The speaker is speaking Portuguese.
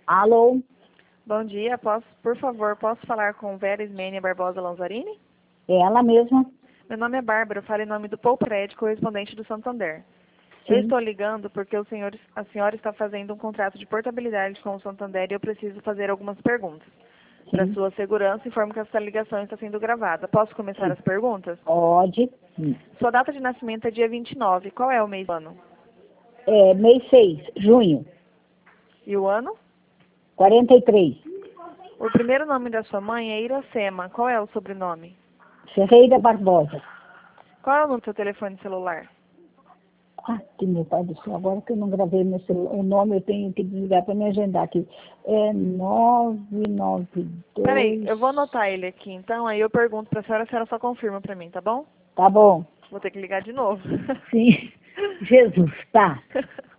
Alô? Bom dia, por favor, posso falar com Vera Ismênia Barbosa Lanzarini? É ela mesma? Meu nome é Bárbara, eu falo em nome do Poupred, correspondente do Santander. Eu Sim. estou ligando porque a senhora está fazendo um contrato de portabilidade com o Santander e eu preciso fazer algumas perguntas. Para Sim. sua segurança, informo que essa ligação está sendo gravada. Posso começar Sim. as perguntas? Pode. Sua data de nascimento é dia 29. Qual é o mês do ano? É, mês 6, junho, E o ano? 43. O primeiro nome da sua mãe é Iracema. Qual é o sobrenome? Ferreira Barbosa. Qual é o número do seu telefone celular? Ah, que meu pai do céu, agora que eu não gravei meu celular, o nome eu tenho que desligar para me agendar aqui. É Peraí, 992. eu vou anotar ele aqui, então, aí eu pergunto para a senhora só confirma para mim, tá bom? Tá bom. Vou ter que ligar de novo. Sim. Jesus, tá.